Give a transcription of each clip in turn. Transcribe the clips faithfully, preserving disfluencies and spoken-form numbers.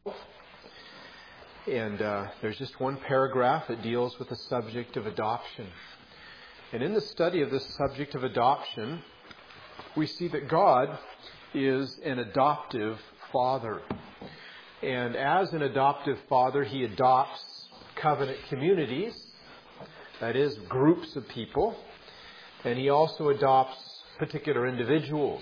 And uh, there's just one paragraph that deals with the subject of adoption. And in the study of this subject of adoption, we see that God is an adoptive Father. And as an adoptive Father, He adopts covenant communities, that is, groups of people. And He also adopts particular individuals.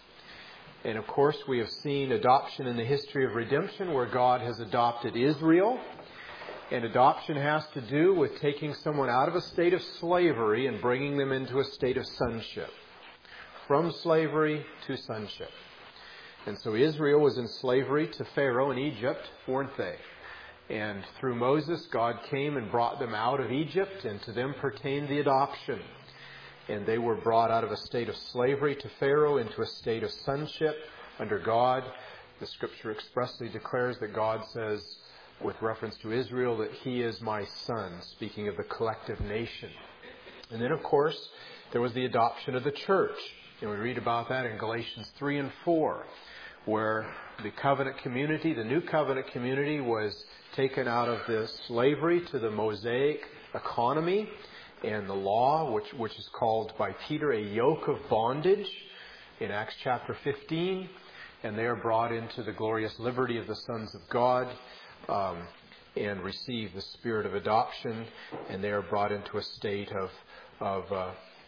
And of course, we have seen adoption in the history of redemption where God has adopted Israel. And adoption has to do with taking someone out of a state of slavery and bringing them into a state of sonship. From slavery to sonship. And so Israel was in slavery to Pharaoh in Egypt, weren't they? And through Moses, God came and brought them out of Egypt, and to them pertained the adoption. And they were brought out of a state of slavery to Pharaoh into a state of sonship under God. The Scripture expressly declares that God says, with reference to Israel, that He is my son, speaking of the collective nation. And then, of course, there was the adoption of the church. And we read about that in Galatians three and four, where the covenant community, the new covenant community, was taken out of the slavery to the Mosaic economy and the law, which, which is called by Peter a yoke of bondage in Acts chapter fifteen. And they are brought into the glorious liberty of the sons of God um, and receive the spirit of adoption. And they are brought into a state of, of uh,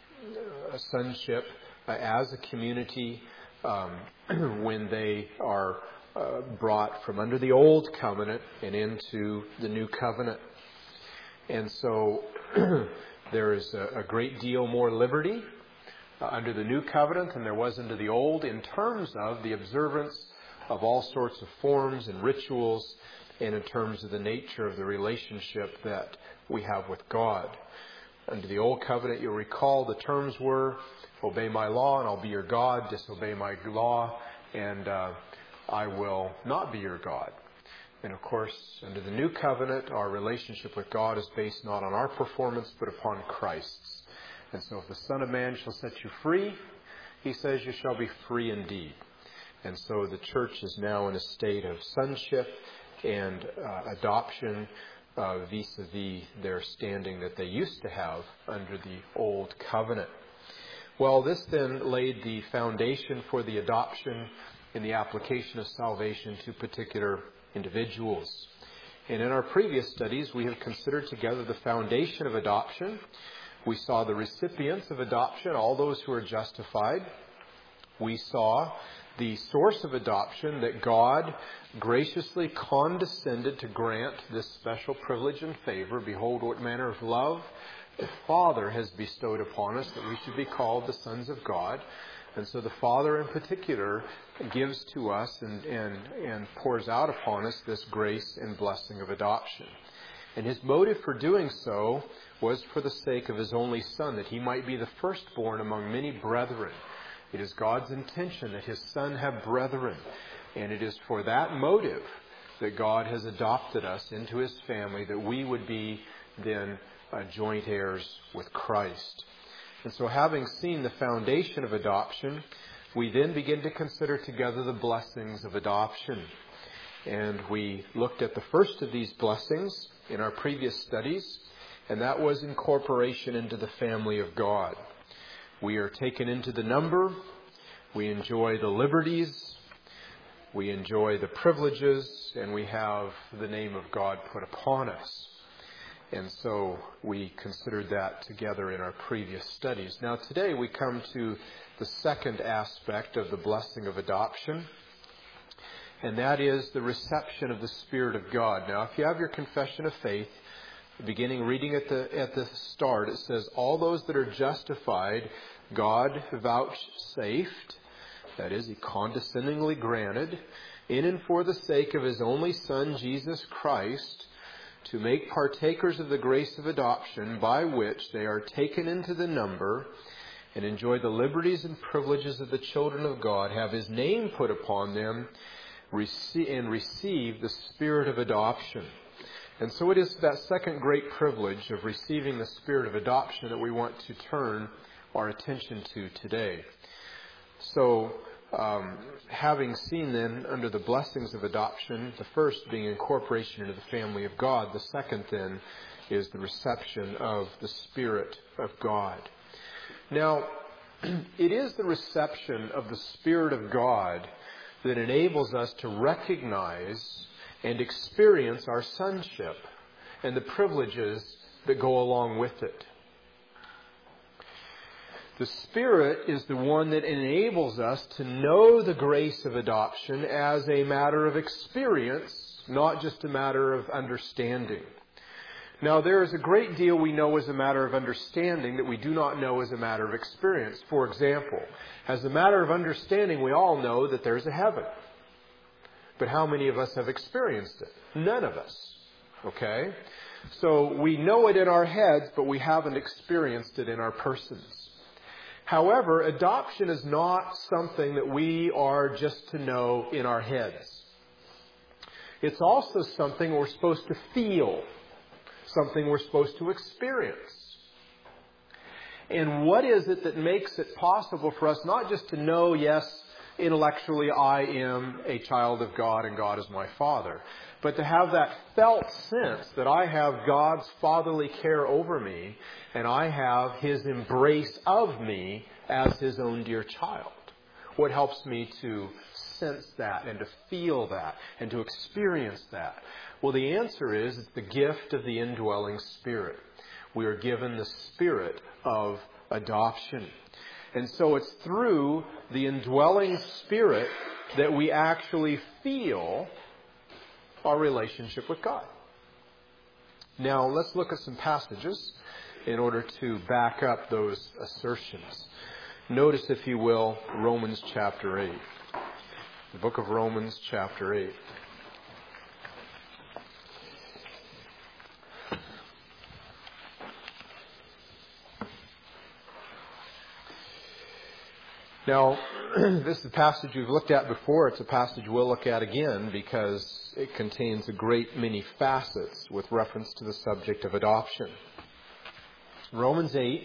sonship uh, as a community um, when they are uh, brought from under the old covenant and into the new covenant. And so there is a, a great deal more liberty uh, under the new covenant than there was under the old in terms of the observance of all sorts of forms and rituals and in terms of the nature of the relationship that we have with God. Under the old covenant, you'll recall the terms were, obey my law and I'll be your God, disobey my law and uh, I will not be your God. And of course, under the new covenant, our relationship with God is based not on our performance, but upon Christ's. And so if the Son of Man shall set you free, He says you shall be free indeed. And so the church is now in a state of sonship and uh, adoption uh, vis-a-vis their standing that they used to have under the old covenant. Well, this then laid the foundation for the adoption in the application of salvation to particular individuals. And in our previous studies, we have considered together the foundation of adoption. We saw the recipients of adoption, all those who are justified. We saw the source of adoption, that God graciously condescended to grant this special privilege and favor. Behold, what manner of love the Father has bestowed upon us, that we should be called the sons of God. And so the Father in particular gives to us and, and, and pours out upon us this grace and blessing of adoption. And His motive for doing so was for the sake of His only Son, that He might be the firstborn among many brethren. It is God's intention that His Son have brethren. And it is for that motive that God has adopted us into His family, that we would be then uh, joint heirs with Christ. And so having seen the foundation of adoption, we then begin to consider together the blessings of adoption. And we looked at the first of these blessings in our previous studies, and that was incorporation into the family of God. We are taken into the number, we enjoy the liberties, we enjoy the privileges, and we have the name of God put upon us. And so we considered that together in our previous studies. Now today we come to the second aspect of the blessing of adoption, and that is the reception of the Spirit of God. Now if you have your confession of faith, beginning reading at the at the start, it says, all those that are justified, God vouchsafed, that is, He condescendingly granted, in and for the sake of His only Son, Jesus Christ, to make partakers of the grace of adoption, by which they are taken into the number and enjoy the liberties and privileges of the children of God, have His name put upon them, and receive the Spirit of adoption. And so it is that second great privilege of receiving the Spirit of adoption that we want to turn our attention to today. So um, having seen then under the blessings of adoption, the first being incorporation into the family of God, the second then is the reception of the Spirit of God. Now, it is the reception of the Spirit of God that enables us to recognize and experience our sonship and the privileges that go along with it. The Spirit is the one that enables us to know the grace of adoption as a matter of experience, not just a matter of understanding. Now, there is a great deal we know as a matter of understanding that we do not know as a matter of experience. For example, as a matter of understanding, we all know that there's a heaven. But how many of us have experienced it? None of us. Okay? So we know it in our heads, but we haven't experienced it in our persons. However, adoption is not something that we are just to know in our heads. It's also something we're supposed to feel, something we're supposed to experience. And what is it that makes it possible for us not just to know, yes, intellectually I am a child of God and God is my Father, but to have that felt sense that I have God's fatherly care over me and I have His embrace of me as His own dear child? What helps me to sense that and to feel that and to experience that? Well, the answer is it's the gift of the indwelling Spirit. We are given the Spirit of adoption. And so it's through the indwelling Spirit that we actually feel our relationship with God. Now, let's look at some passages in order to back up those assertions. Notice, if you will, Romans chapter eight. The book of Romans chapter eight. Now, this is a passage we've looked at before. It's a passage we'll look at again because it contains a great many facets with reference to the subject of adoption. Romans eight,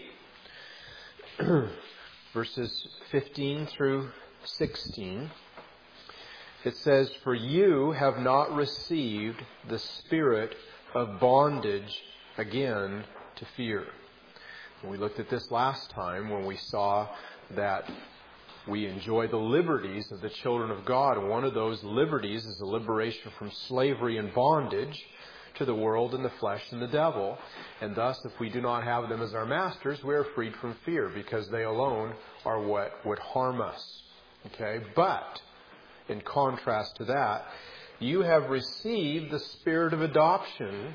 verses fifteen through sixteen. It says, "For you have not received the spirit of bondage again to fear." We looked at this last time when we saw that we enjoy the liberties of the children of God. And one of those liberties is the liberation from slavery and bondage to the world and the flesh and the devil. And thus, if we do not have them as our masters, we are freed from fear because they alone are what would harm us. Okay? But, in contrast to that, you have received the spirit of adoption,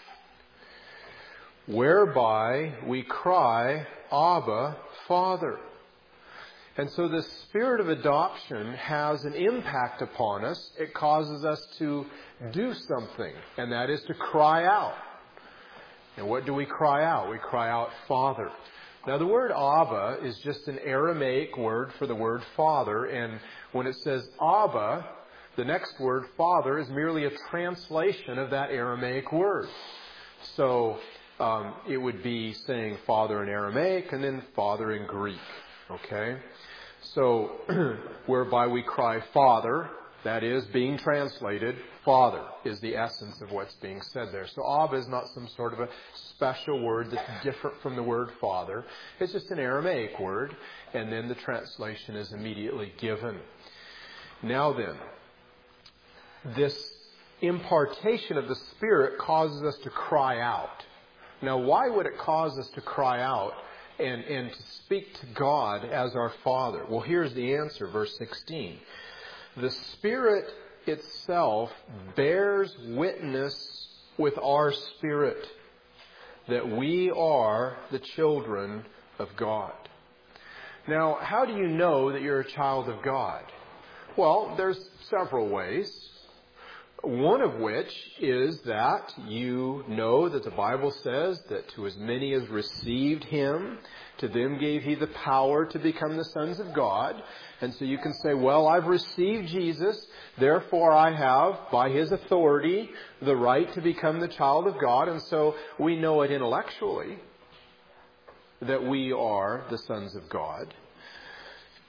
whereby we cry, Abba, Father. And so the spirit of adoption has an impact upon us. It causes us to do something, and that is to cry out. And what do we cry out? We cry out, Father. Now, the word Abba is just an Aramaic word for the word Father, and when it says Abba, the next word, Father, is merely a translation of that Aramaic word. So um, it would be saying Father in Aramaic and then Father in Greek. Okay? So, whereby we cry, Father, that is, being translated, Father, is the essence of what's being said there. So, Abba is not some sort of a special word that's different from the word Father. It's just an Aramaic word, and then the translation is immediately given. Now then, this impartation of the Spirit causes us to cry out. Now, why would it cause us to cry out and, and to speak to God as our Father? Well, here's the answer, verse sixteen. The Spirit itself bears witness with our spirit that we are the children of God. Now, how do you know that you're a child of God? Well, there's several ways. One of which is that you know that the Bible says that to as many as received Him, to them gave He the power to become the sons of God. And so you can say, well, I've received Jesus, therefore I have, by His authority, the right to become the child of God. And so we know it intellectually that we are the sons of God.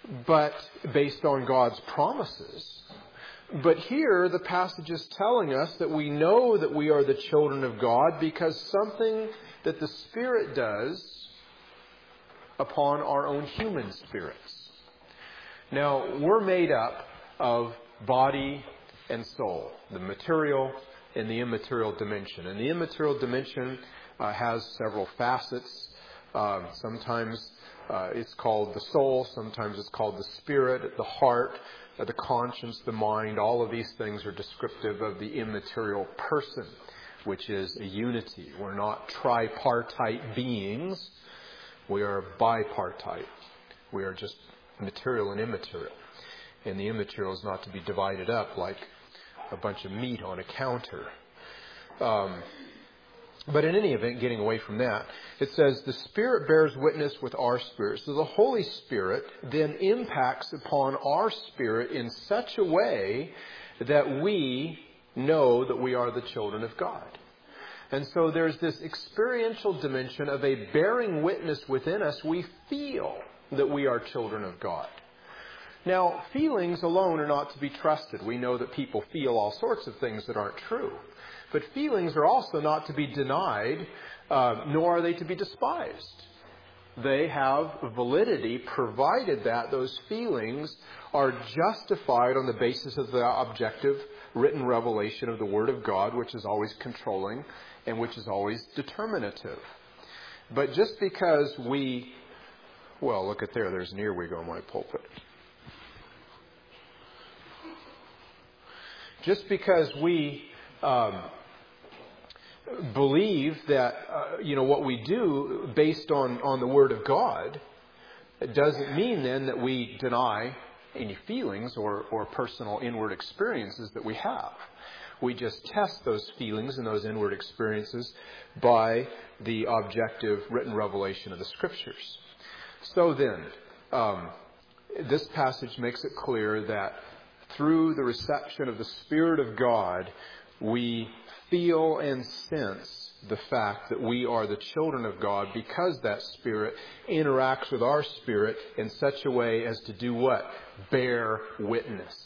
but based on God's promises. But here, the passage is telling us that we know that we are the children of God because something that the Spirit does upon our own human spirits. Now, we're made up of body and soul, the material and the immaterial dimension. And the immaterial dimension uh, has several facets. Um, sometimes uh, it's called the soul, sometimes it's called the spirit, the heart, uh, the conscience, the mind. All of these things are descriptive of the immaterial person, which is a unity. We're not tripartite beings. We are bipartite. We are just material and immaterial. And the immaterial is not to be divided up like a bunch of meat on a counter. Um, but in any event, getting away from that, it says the Spirit bears witness with our spirit. So the Holy Spirit then impacts upon our spirit in such a way that we know that we are the children of God. And so there's this experiential dimension of a bearing witness within us. We feel that we are children of God. Now, feelings alone are not to be trusted. We know that people feel all sorts of things that aren't true. But feelings are also not to be denied, uh, nor are they to be despised. They have validity, provided that those feelings are justified on the basis of the objective written revelation of the Word of God, which is always controlling and which is always determinative. But just because we, well, look at there, there's an earwig on my pulpit. Just because we um, believe that, uh, you know, what we do based on, on the Word of God, it doesn't mean then that we deny any feelings or, or personal inward experiences that we have. We just test those feelings and those inward experiences by the objective written revelation of the Scriptures. So then, um, this passage makes it clear that through the reception of the Spirit of God, we feel and sense the fact that we are the children of God because that Spirit interacts with our spirit in such a way as to do what? Bear witness.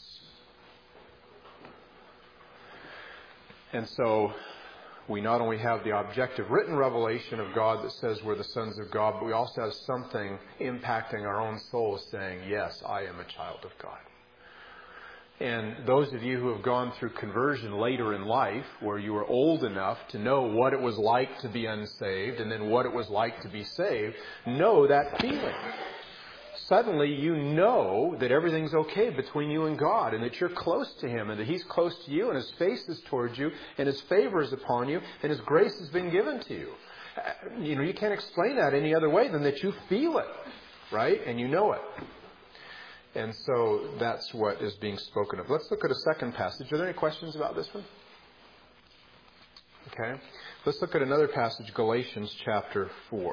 And so we not only have the objective written revelation of God that says we're the sons of God, but we also have something impacting our own souls saying, yes, I am a child of God. And those of you who have gone through conversion later in life, where you were old enough to know what it was like to be unsaved and then what it was like to be saved, know that feeling. Suddenly you know that everything's okay between you and God and that you're close to Him and that He's close to you and His face is towards you and His favor is upon you and His grace has been given to you. You know, you can't explain that any other way than that you feel it, right? And you know it. And so that's what is being spoken of. Let's look at a second passage. Are there any questions about this one? Okay. Let's look at another passage, Galatians chapter four.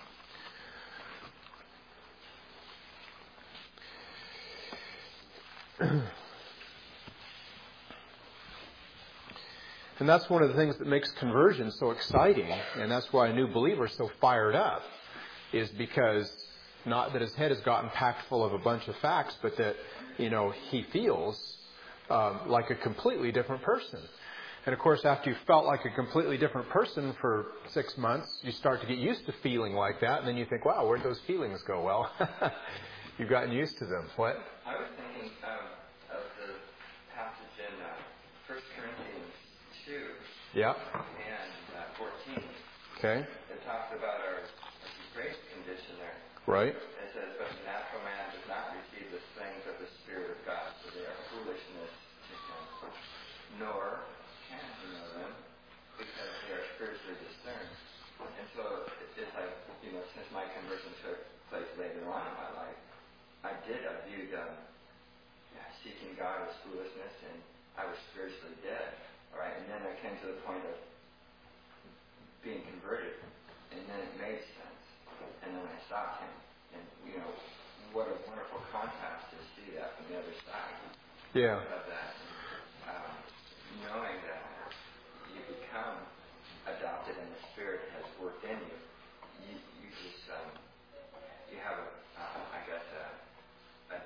And that's one of the things that makes conversion so exciting, and that's why a new believer is so fired up, is because not that his head has gotten packed full of a bunch of facts, but that, you know, he feels um, like a completely different person. And of course, after you've felt like a completely different person for six months, you start to get used to feeling like that, and then you think, wow, where'd those feelings go? Well, you've gotten used to them. What? I was thinking um, of the passage in uh, First Corinthians two Yeah. and uh, fourteen. Okay. It talks about our, our grace condition there. Right. It says, but the natural man does not receive the things of the Spirit of God, so they are foolishness to him, nor can he know them, because they are spiritually discerned. And so it's like, you know, since my conversion took place later on in my life, I did, I viewed um, yeah, seeking God as foolishness, and I was spiritually dead. All right, and then I came to the point of being converted, and then it made sense. And then I stopped him. And, you know, what a wonderful contrast to see that from the other side. Yeah. Of that. Um, knowing that you become adopted and the Spirit has worked in you, you, you just, um, you have, a, uh, I guess, a, a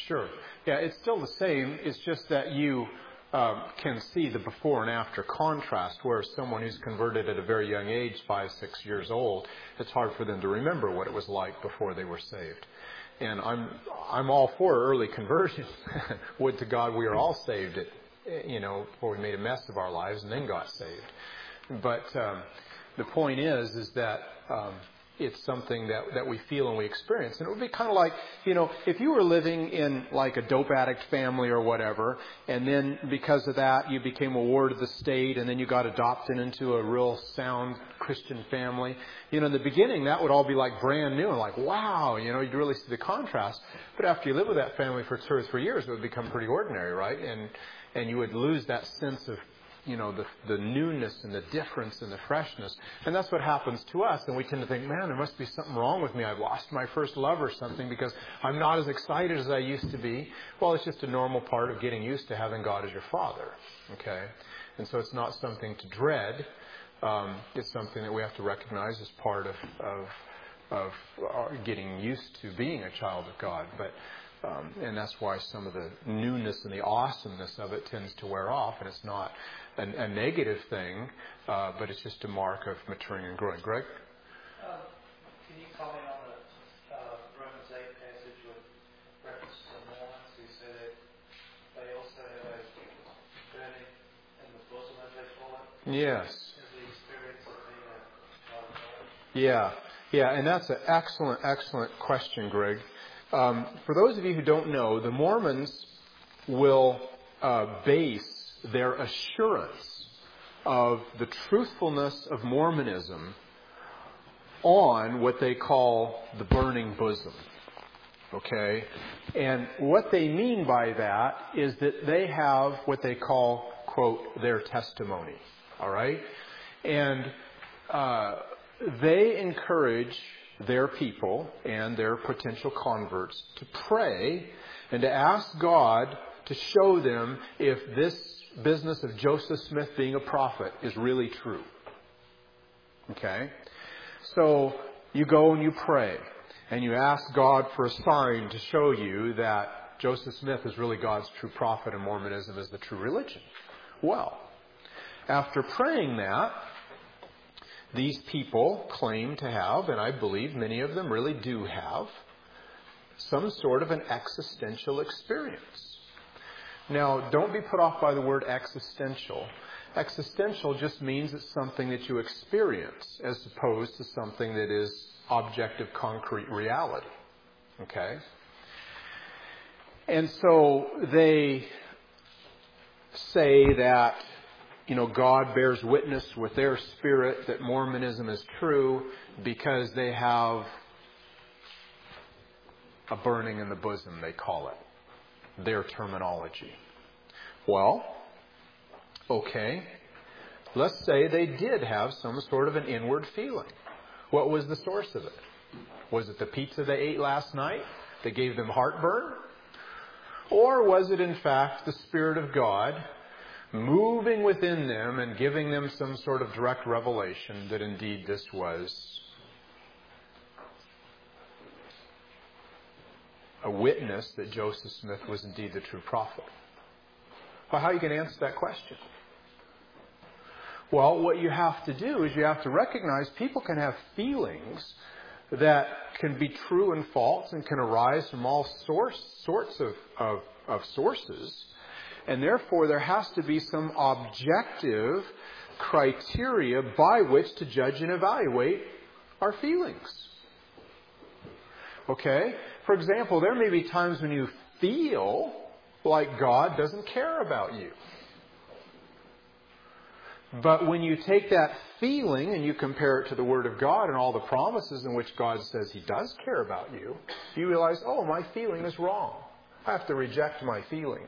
Sure. Yeah, it's still the same. It's just that you um, can see the before and after contrast, where someone who's converted at a very young age, five, six years old, it's hard for them to remember what it was like before they were saved. And I'm I'm all for early conversion. Would to God we are all saved, at, you know, before we made a mess of our lives and then got saved. But um, the point is, is that um, it's something that, that we feel and we experience. And it would be kind of like, you know, if you were living in like a dope addict family or whatever, and then because of that you became a ward of the state, and then you got adopted into a real sound Christian family. You know, in the beginning that would all be like brand new and like, wow, you know, you'd really see the contrast. But after you live with that family for two or three years, it would become pretty ordinary, right? And and you would lose that sense of, you know, the the newness and the difference and the freshness. And that's what happens to us. And we tend to think, man, there must be something wrong with me. I've lost my first love or something because I'm not as excited as I used to be. Well, it's just a normal part of getting used to having God as your Father. Okay? And so it's not something to dread. Um, it's something that we have to recognize as part of, of, of our getting used to being a child of God. But um, and that's why some of the newness and the awesomeness of it tends to wear off. And it's not A, a negative thing, uh, but it's just a mark of maturing and growing. Greg? Um, can you comment on the uh, Romans eight passage with reference to the Mormons who say that they also have a burning in the bosom, as they call it? Yes. The experience of being a child of God? Yeah. Yeah, and that's an excellent, excellent question, Greg. Um, for those of you who don't know, the Mormons will uh, base their assurance of the truthfulness of Mormonism on what they call the burning bosom. Okay? And what they mean by that is that they have what they call, quote, their testimony. All right? And uh, they encourage their people and their potential converts to pray and to ask God to show them if this business of Joseph Smith being a prophet is really true. Okay? So you go and you pray and you ask God for a sign to show you that Joseph Smith is really God's true prophet and Mormonism is the true religion. Well, after praying that, these people claim to have, and I believe many of them really do have, some sort of an existential experience. Now, don't be put off by the word existential. Existential just means it's something that you experience as opposed to something that is objective, concrete reality. Okay? And so they say that, you know, God bears witness with their spirit that Mormonism is true because they have a burning in the bosom, they call it. Their terminology. Well, okay. Let's say they did have some sort of an inward feeling. What was the source of it? Was it the pizza they ate last night that gave them heartburn? Or was it in fact the Spirit of God moving within them and giving them some sort of direct revelation that indeed this was a witness that Joseph Smith was indeed the true prophet? Well, how are you going to answer that question? Well, what you have to do is you have to recognize people can have feelings that can be true and false and can arise from all source, sorts of, of, of sources. And therefore, there has to be some objective criteria by which to judge and evaluate our feelings. Okay? For example, there may be times when you feel like God doesn't care about you. But when you take that feeling and you compare it to the Word of God and all the promises in which God says He does care about you, you realize, oh, my feeling is wrong. I have to reject my feeling.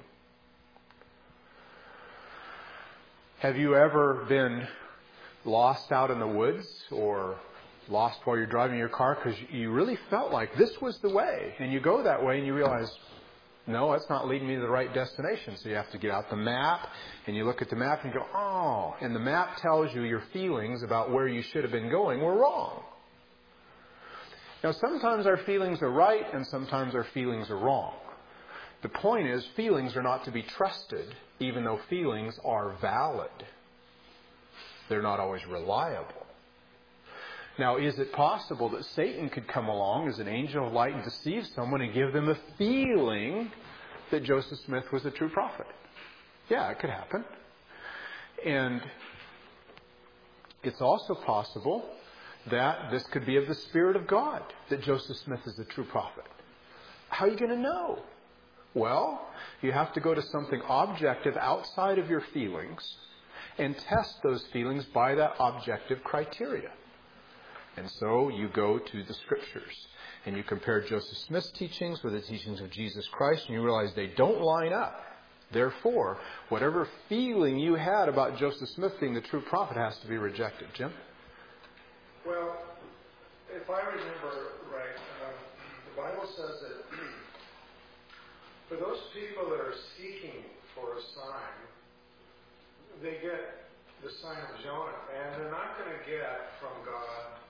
Have you ever been lost out in the woods or lost while you're driving your car because you really felt like this was the way? And you go that way and you realize, no, that's not leading me to the right destination. So you have to get out the map and you look at the map and you go, oh, and the map tells you your feelings about where you should have been going were wrong. Now, sometimes our feelings are right and sometimes our feelings are wrong. The point is, feelings are not to be trusted, even though feelings are valid. They're not always reliable. Now, is it possible that Satan could come along as an angel of light and deceive someone and give them a feeling that Joseph Smith was a true prophet? Yeah, it could happen. And it's also possible that this could be of the Spirit of God, that Joseph Smith is a true prophet. How are you going to know? Well, you have to go to something objective outside of your feelings and test those feelings by that objective criteria. And so you go to the Scriptures and you compare Joseph Smith's teachings with the teachings of Jesus Christ, and you realize they don't line up. Therefore, whatever feeling you had about Joseph Smith being the true prophet has to be rejected. Jim? Well, if I remember right, um, the Bible says that for those people that are seeking for a sign, they get the sign of Jonah, and they're not going to get from God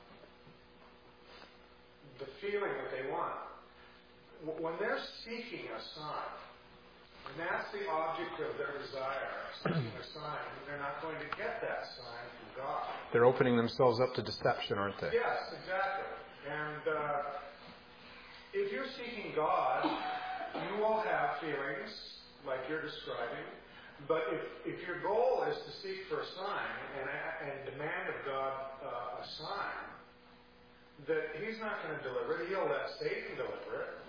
the feeling that they want. When they're seeking a sign, and that's the object of their desire, seeking a sign, they're not going to get that sign from God. They're opening themselves up to deception, aren't they? Yes, exactly. And uh, if you're seeking God, you will have feelings like you're describing. But if, if your goal is to seek for a sign and, and demand of God uh, a sign, that He's not going to deliver it. He'll let Satan deliver it.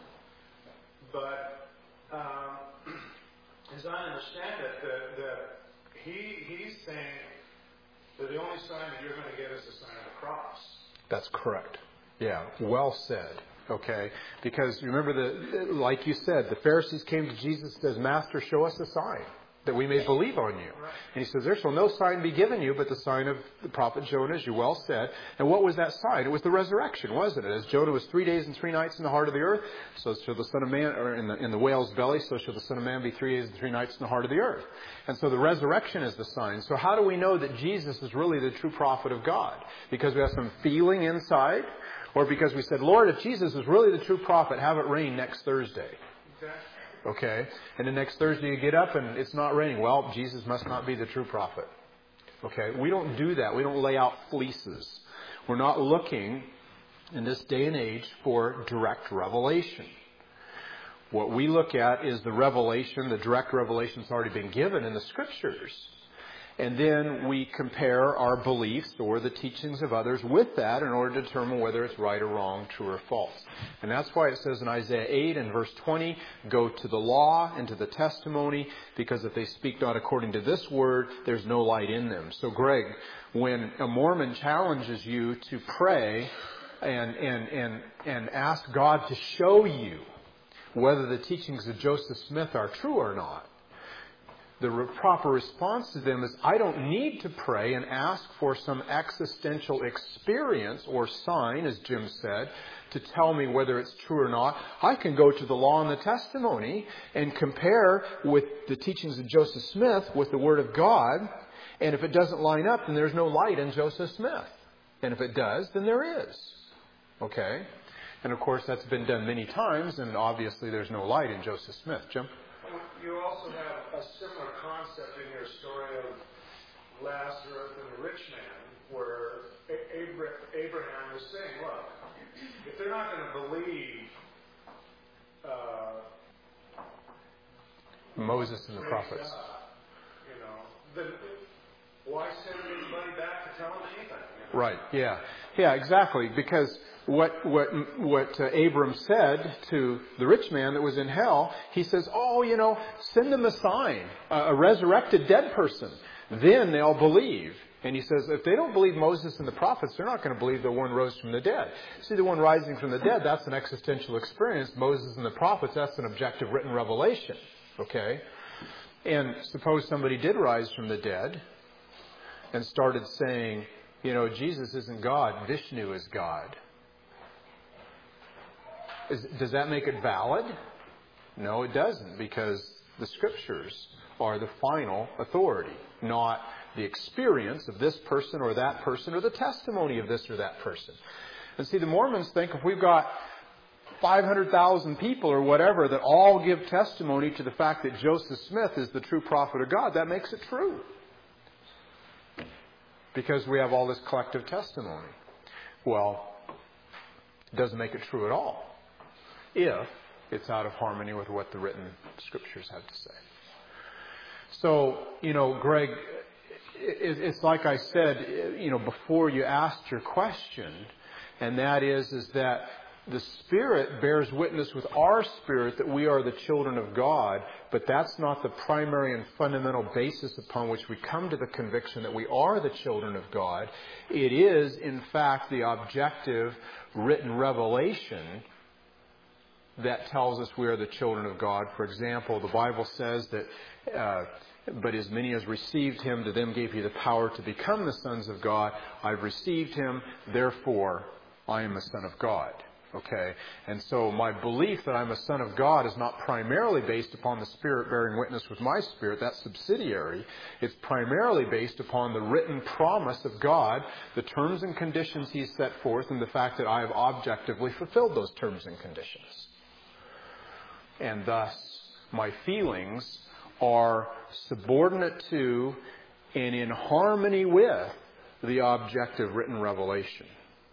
But um, as I understand it, that, that he he's saying that the only sign that you're going to get is the sign of the cross. That's correct. Yeah, well said. Okay, because remember, the like you said, the Pharisees came to Jesus and says, "Master, show us a sign that we may believe on you." Right. And He says, "There shall no sign be given you but the sign of the prophet Jonah, as you well said." And what was that sign? It was the resurrection, wasn't it? As Jonah was three days and three nights in the heart of the earth, so shall the Son of Man, or in the in the whale's belly, so shall the Son of Man be three days and three nights in the heart of the earth. And so the resurrection is the sign. So how do we know that Jesus is really the true prophet of God? Because we have some feeling inside? Or because we said, "Lord, if Jesus is really the true prophet, have it rain next Thursday." Exactly. Okay? And the next Thursday you get up and it's not raining. Well, Jesus must not be the true prophet. Okay? We don't do that. We don't lay out fleeces. We're not looking in this day and age for direct revelation. What we look at is the revelation, the direct revelation that's already been given in the Scriptures. And then we compare our beliefs or the teachings of others with that in order to determine whether it's right or wrong, true or false. And that's why it says in Isaiah eight and verse twenty, "Go to the law and to the testimony, because if they speak not according to this word, there's no light in them." So Greg, when a Mormon challenges you to pray and, and, and, and ask God to show you whether the teachings of Joseph Smith are true or not, the re- proper response to them is, I don't need to pray and ask for some existential experience or sign, as Jim said, to tell me whether it's true or not. I can go to the law and the testimony and compare with the teachings of Joseph Smith with the Word of God. And if it doesn't line up, then there's no light in Joseph Smith. And if it does, then there is. Okay? And of course, that's been done many times, and obviously there's no light in Joseph Smith. Jim? You also have a similar concept in your story of Lazarus and the rich man, where Abraham is saying, look, if they're not going to believe uh, Moses and the prophets, God, you know, then why send anybody back to tell them anything? You know? Right, yeah. Yeah, exactly, because What what what uh, Abram said to the rich man that was in hell, he says, "Oh, you know, send them a sign, a, a resurrected dead person. Then they'll believe." And he says, if they don't believe Moses and the prophets, they're not going to believe the one rose from the dead. See, the one rising from the dead, that's an existential experience. Moses and the prophets, that's an objective written revelation. Okay? And suppose somebody did rise from the dead and started saying, you know, Jesus isn't God, Vishnu is God. Is, does that make it valid? No, it doesn't, because the Scriptures are the final authority, not the experience of this person or that person or the testimony of this or that person. And see, the Mormons think if we've got five hundred thousand people or whatever that all give testimony to the fact that Joseph Smith is the true prophet of God, that makes it true. Because we have all this collective testimony. Well, it doesn't make it true at all if it's out of harmony with what the written Scriptures have to say. So, you know, Greg, it's like I said, you know, before you asked your question, and that is, is that the Spirit bears witness with our spirit that we are the children of God, but that's not the primary and fundamental basis upon which we come to the conviction that we are the children of God. It is, in fact, the objective written revelation that tells us we are the children of God. For example, the Bible says that, uh, but as many as received Him, to them gave He the power to become the sons of God. I've received Him, therefore I am a son of God. Okay? And so my belief that I'm a son of God is not primarily based upon the Spirit bearing witness with my spirit. That's subsidiary. It's primarily based upon the written promise of God, the terms and conditions He's set forth, and the fact that I have objectively fulfilled those terms and conditions. And thus, my feelings are subordinate to and in harmony with the objective written revelation.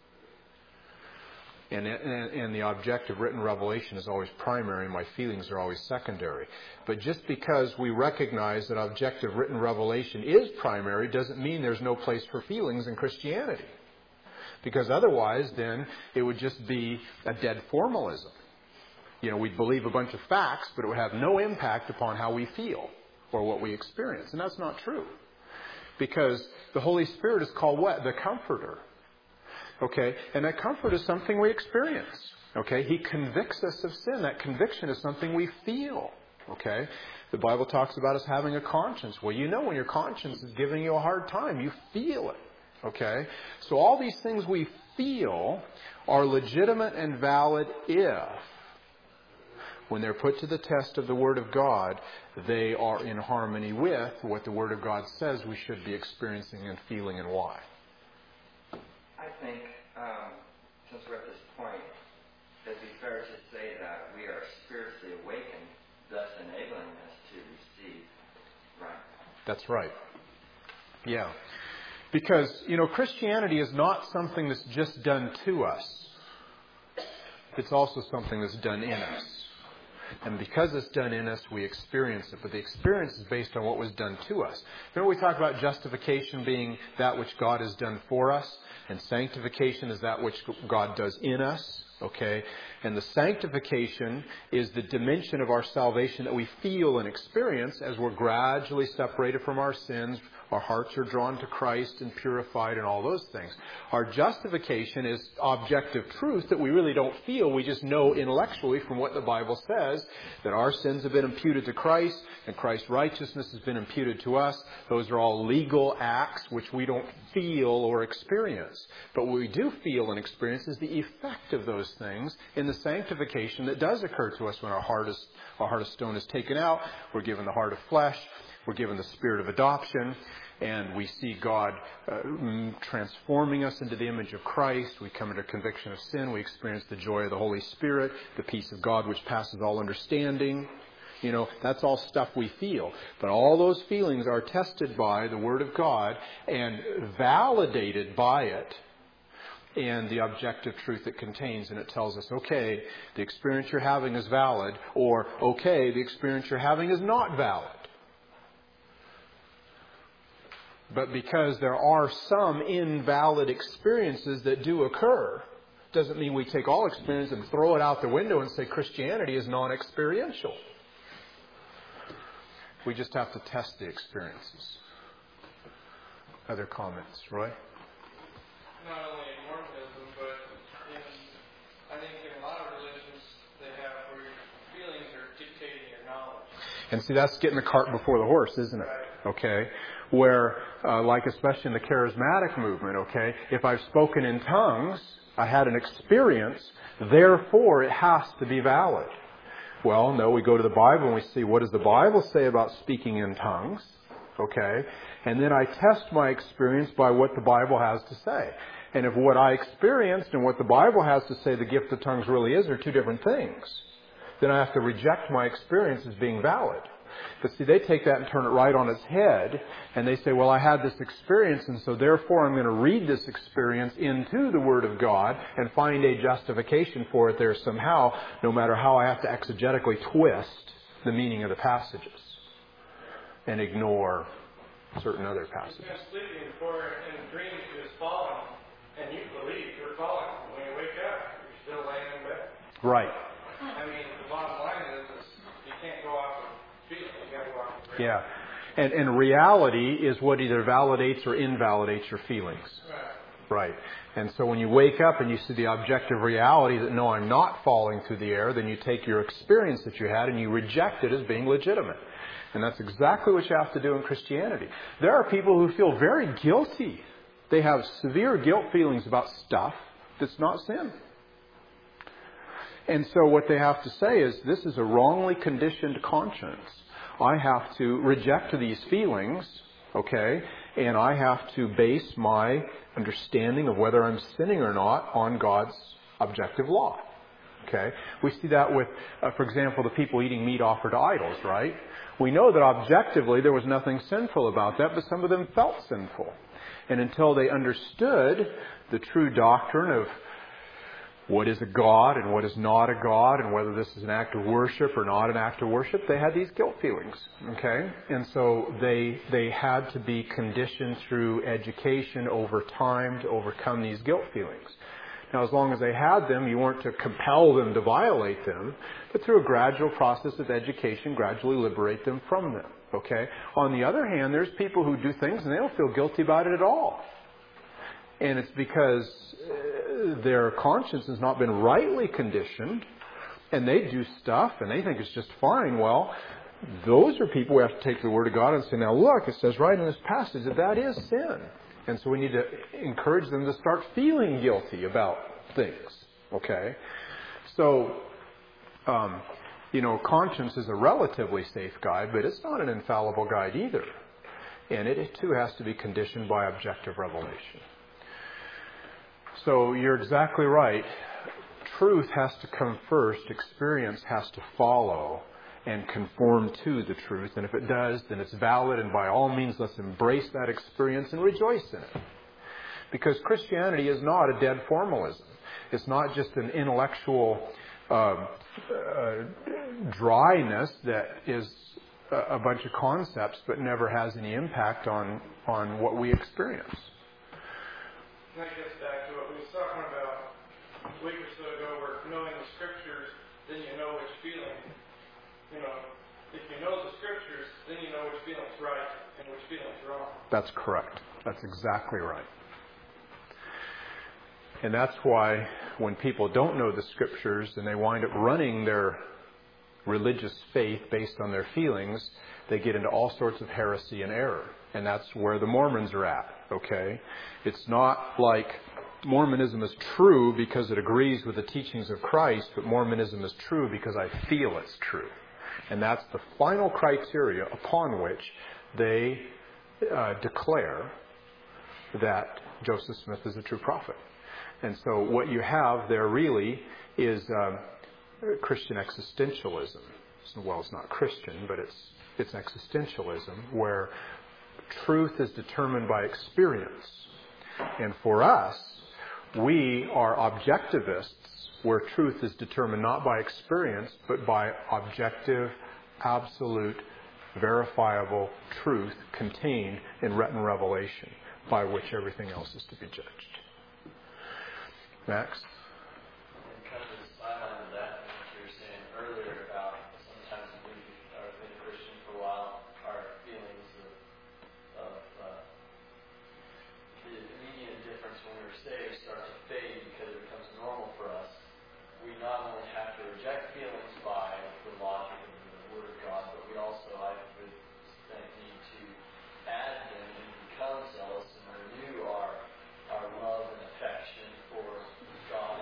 And, and, and the objective written revelation is always primary, and my feelings are always secondary. But just because we recognize that objective written revelation is primary doesn't mean there's no place for feelings in Christianity. Because otherwise, then, it would just be a dead formalism. You know, we'd believe a bunch of facts, but it would have no impact upon how we feel or what we experience. And that's not true. Because the Holy Spirit is called what? The Comforter. Okay? And that comfort is something we experience. Okay? He convicts us of sin. That conviction is something we feel. Okay? The Bible talks about us having a conscience. Well, you know when your conscience is giving you a hard time. You feel it. Okay? So all these things we feel are legitimate and valid if, when they're put to the test of the Word of God, they are in harmony with what the Word of God says we should be experiencing and feeling, and why. I think, um, since we're at this point, it'd be fair to say that we are spiritually awakened, thus enabling us to receive, right? That's right. Yeah. Because, you know, Christianity is not something that's just done to us. It's also something that's done in us. And because it's done in us, we experience it. But the experience is based on what was done to us. Remember we talked about justification being that which God has done for us, and sanctification is that which God does in us. Okay? And the sanctification is the dimension of our salvation that we feel and experience as we're gradually separated from our sins. Our hearts are drawn to Christ and purified and all those things. Our justification is objective truth that we really don't feel. We just know intellectually from what the Bible says that our sins have been imputed to Christ and Christ's righteousness has been imputed to us. Those are all legal acts which we don't feel or experience. But what we do feel and experience is the effect of those things in the sanctification that does occur to us when our heart is, our heart of stone is taken out. We're given the heart of flesh. We're given the spirit of adoption, and we see God uh, transforming us into the image of Christ. We come into conviction of sin. We experience the joy of the Holy Spirit, the peace of God which passes all understanding. You know, that's all stuff we feel. But all those feelings are tested by the Word of God and validated by it and the objective truth it contains. And it tells us, okay, the experience you're having is valid, or, okay, the experience you're having is not valid. But because there are some invalid experiences that do occur, doesn't mean we take all experience and throw it out the window and say Christianity is non-experiential. We just have to test the experiences. Other comments, Roy? Not only in Mormonism, but in, I think in a lot of religions they have where your feelings are dictating your knowledge. And see, that's getting the cart before the horse, isn't it? Okay? Where, uh, like especially in the charismatic movement, okay, if I've spoken in tongues, I had an experience, therefore it has to be valid. Well, no, we go to the Bible and we see what does the Bible say about speaking in tongues, okay, and then I test my experience by what the Bible has to say. And if what I experienced and what the Bible has to say the gift of tongues really is are two different things, then I have to reject my experience as being valid. But see, they take that and turn it right on its head, and they say, well, I had this experience, and so therefore I'm going to read this experience into the Word of God and find a justification for it there somehow, no matter how I have to exegetically twist the meaning of the passages and ignore certain other passages. You've been sleeping before in a dream you was falling, and you believe you're falling. When you wake up, you're still laying in bed. Right. I mean, the bottom line is, is you can't go off of feeling. You got to go off of reality. Yeah. And, and reality is what either validates or invalidates your feelings. Right. Right. And so when you wake up and you see the objective reality that, no, I'm not falling through the air, then you take your experience that you had and you reject it as being legitimate. And that's exactly what you have to do in Christianity. There are people who feel very guilty. They have severe guilt feelings about stuff that's not sin. And so what they have to say is, this is a wrongly conditioned conscience. I have to reject these feelings, okay, and I have to base my understanding of whether I'm sinning or not on God's objective law. Okay? We see that with, uh, for example, the people eating meat offered to idols, right? We know that objectively there was nothing sinful about that, but some of them felt sinful. And until they understood the true doctrine of what is a God and what is not a God, and whether this is an act of worship or not an act of worship, they had these guilt feelings. Okay? And so they they had to be conditioned through education over time to overcome these guilt feelings. Now, as long as they had them, you weren't to compel them to violate them, but through a gradual process of education, gradually liberate them from them. Okay? On the other hand, there's people who do things and they don't feel guilty about it at all. And it's because their conscience has not been rightly conditioned, and they do stuff and they think it's just fine. Well, those are people who have to take the Word of God and say, now look, it says right in this passage that that is sin. And so we need to encourage them to start feeling guilty about things. Okay? So, um, you know, conscience is a relatively safe guide, but it's not an infallible guide either. And it too has to be conditioned by objective revelation. So you're exactly right. Truth has to come first. Experience has to follow and conform to the truth. And if it does, then it's valid. And by all means, let's embrace that experience and rejoice in it. Because Christianity is not a dead formalism. It's not just an intellectual uh, uh, dryness that is a, a bunch of concepts but never has any impact on, on what we experience. And that gets back to what we were talking about a week or so ago, where knowing the Scriptures, then you know which feeling. You know, if you know the Scriptures, then you know which feeling's right and which feeling's wrong. That's correct. That's exactly right. And that's why when people don't know the Scriptures and they wind up running their religious faith based on their feelings, they get into all sorts of heresy and error. And that's where the Mormons are at, okay? It's not like Mormonism is true because it agrees with the teachings of Christ, but Mormonism is true because I feel it's true. And that's the final criteria upon which they uh, declare that Joseph Smith is a true prophet. And so what you have there really is um, Christian existentialism. Well, it's not Christian, but it's it's existentialism, where truth is determined by experience. And for us, we are objectivists, where truth is determined not by experience, but by objective, absolute, verifiable truth contained in written revelation, by which everything else is to be judged. Max? And kind of the sideline of that, what you were saying earlier about sometimes we are been a Christian for a while, our feelings of, of uh, the immediate difference when we're saved start to fade because it becomes normal for us. We not only have to reject feelings by the logic of the Word of God, but we also, I would think, need to add them and become zealous and renew our our love and affection for God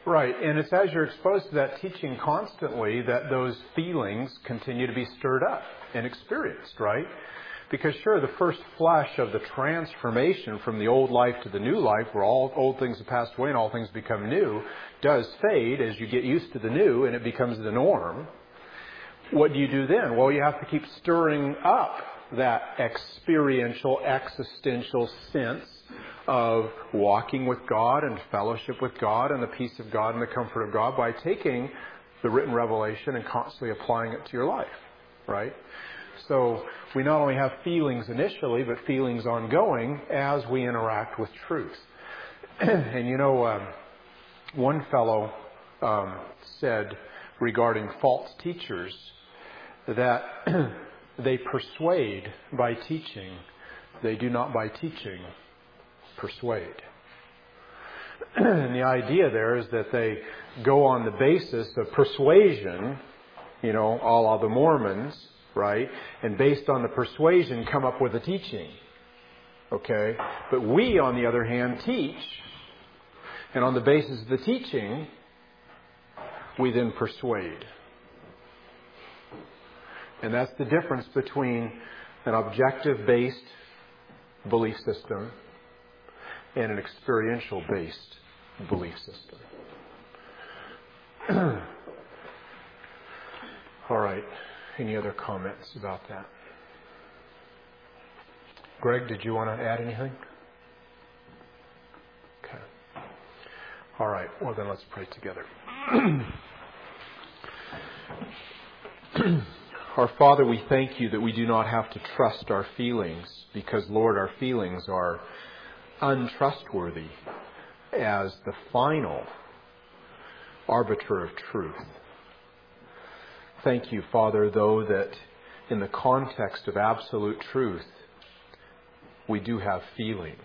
Right, and it's as you're exposed to that teaching constantly that those feelings continue to be stirred up and experienced, right? Because sure, the first flush of the transformation from the old life to the new life, where all old things have passed away and all things become new, does fade as you get used to the new and it becomes the norm. What do you do then? Well, you have to keep stirring up that experiential, existential sense of walking with God and fellowship with God and the peace of God and the comfort of God by taking the written revelation and constantly applying it to your life, right? So we not only have feelings initially, but feelings ongoing as we interact with truth. And you know, um, one fellow um, said regarding false teachers that they persuade by teaching. They do not by teaching persuade. And the idea there is that they go on the basis of persuasion, you know, a la the Mormons, right? And based on the persuasion, come up with a teaching. Okay? But we, on the other hand, teach. And on the basis of the teaching, we then persuade. And that's the difference between an objective-based belief system and an experiential-based belief system. All right. Any other comments about that? Greg, did you want to add anything? Okay. All right. Well, then let's pray together. Our Father, we thank you that we do not have to trust our feelings because, Lord, our feelings are untrustworthy as the final arbiter of truth. Thank you, Father, though, that in the context of absolute truth, we do have feelings.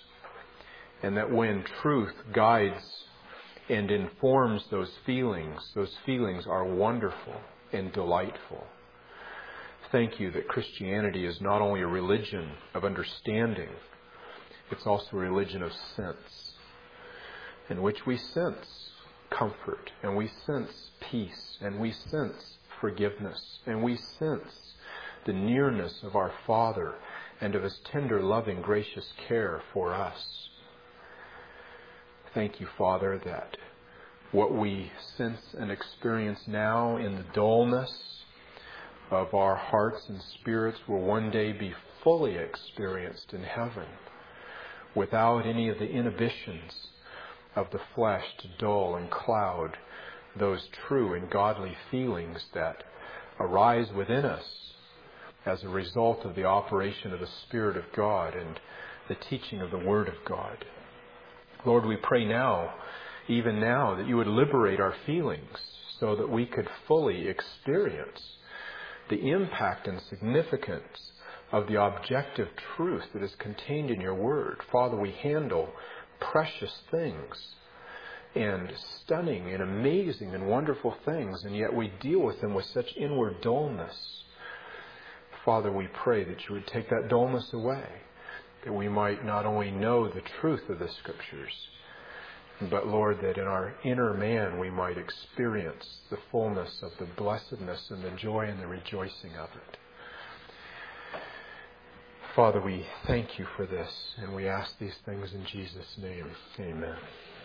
And that when truth guides and informs those feelings, those feelings are wonderful and delightful. Thank you that Christianity is not only a religion of understanding, it's also a religion of sense, in which we sense comfort, and we sense peace, and we sense forgiveness, and we sense the nearness of our Father and of His tender, loving, gracious care for us. Thank you, Father, that what we sense and experience now in the dullness of our hearts and spirits will one day be fully experienced in heaven without any of the inhibitions of the flesh to dull and cloud those true and godly feelings that arise within us as a result of the operation of the Spirit of God and the teaching of the Word of God. Lord, we pray now, even now, that you would liberate our feelings so that we could fully experience the impact and significance of the objective truth that is contained in your Word. Father, we handle precious things and stunning and amazing and wonderful things, and yet we deal with them with such inward dullness. Father, we pray that you would take that dullness away, that we might not only know the truth of the Scriptures, but, Lord, that in our inner man we might experience the fullness of the blessedness and the joy and the rejoicing of it. Father, we thank you for this, and we ask these things in Jesus' name. Amen.